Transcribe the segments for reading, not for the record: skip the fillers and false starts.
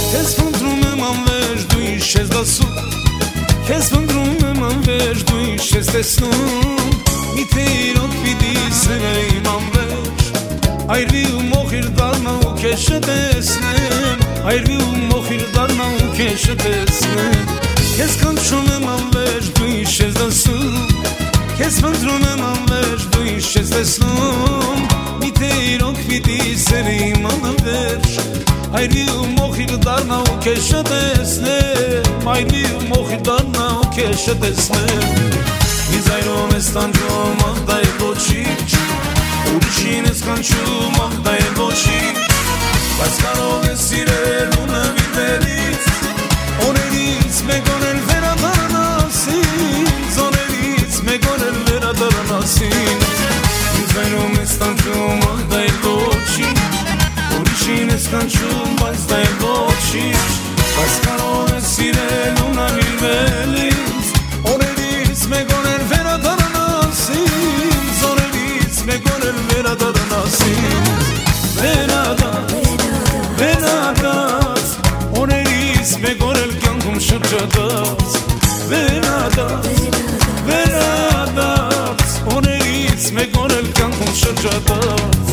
Քեզ փնտրում եմ անվերջ, դու ինչ ես դասում, քեզ փնտրում եմ անվերջ, դու ինչ ես տեսնում, միթե իրոք պիտի սրեիմ անվերջ, այրվի ու մոխիր դառնա ու քեզ չտեսնեմ, այրվի ու մոխիր դառնա ու քեզ չտեսնեմ, քեզ կանչում եմ անվերջ, դու ինչ ես դասում, քեզ փնտրում եմ անվերջ, դու ինչ ես տեսնում, միթե իրոք պիտի սրեիմ անվերջ, այրվի ու մոխիր դառնա ու քեզ չտեսնեմ, այրվի ու մոխիր դառնա ու քեզ չտեսնեմ, ինձ այրում ես տանջում, ախ դա է ոչինչ, ուրիշին ես կանչում, ախ դա է ոչինչ, բայց կարող ես սիրել ու նվիրվելից, օրերից մեկ օր էլ վերադառնաս ինձ, օրերից մեկ օր էլ վերադառնաս ինձ, ինձ այրում ես տանջում, ախ դա է ոչինչ, ուրիշին ես կանչում, բայց դա է ոչինչ, բայց կարող ես սիրել ու նվիրվել ինձ, օրերից մեկ օր էլ վերադառնաս ինձ, օրերից մեկ օր էլ վերադառնաս ինձ, վերադարձ, օրերից մեկ օր էլ կյանքում շրջադարձ, վերադարձ, օրերից մեկ օր էլ կյանքում շրջադարձ,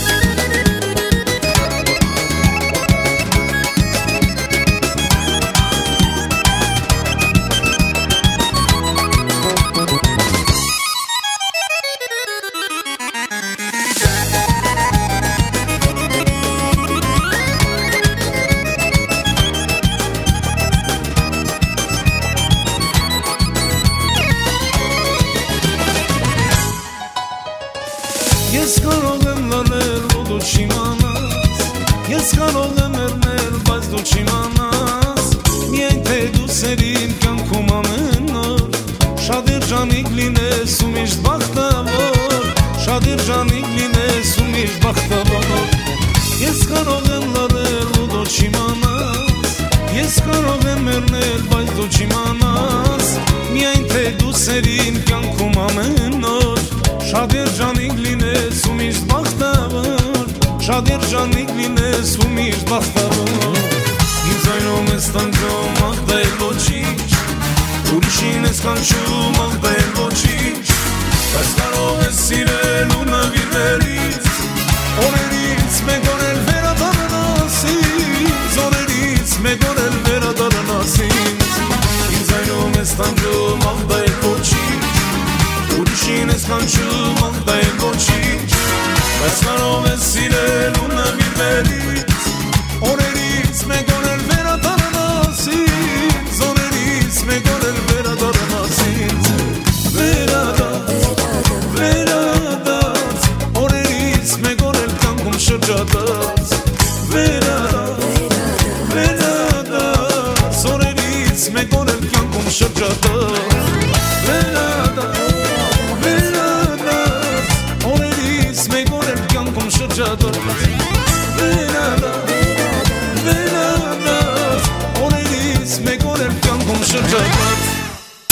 Ես կարող եմ լանել, ու դու չիմանաս, ես կարող եմ եռնել, բայց դու չիմանաս, միայն թե դու սերիմ կյանքում ամեն օր, շատ երջանիկ լինես ու միշտ բախտավոր, շատ երջանիկ լինես ու միշտ բախտավոր, ես կարող եմ լանել, ու դու չիմանաս, ես կարող եմ եռնել, բայց դու չիմանաս, միայն թե դու սերիմ կյանքում ամեն օր, շատ երջանիկ լինես ու միշտ բախտավոր, շատ երջանիկ լինես ու միշտ բախտավոր, ինձ այրում ես տանջում, ախ դա է ոչինչ, ուրիշին ես կանչում, ախ դա է ոչինչ, բայց կարող ես սիրել ու նվիրվել ինձ, օրերից մեկ օր էլ վերադառնաս ինձ, օրերից մեկ օր էլ վերադառնաս ինձ այրում ես տանջում, ախ դա է ոչինչ, ուրիշին ես կանչում, ախ դա է ոչինչ, բայց կարող ես սիրել ու նվիրվել ինձ, օրերից մեկ օր էլ վերադառնաս ինձ, օրերից մեկ օր էլ վերադառնաս ինձ, վերադարձ, օրերից մեկ օր էլ կյանքում շրջադարձ, վերադարձ, օրերից մեկ օր էլ կյանքում շրջադարձ, շրջադարձ, վերադարձ, օրերից մեկ օր էլ կյանքում շրջադարձ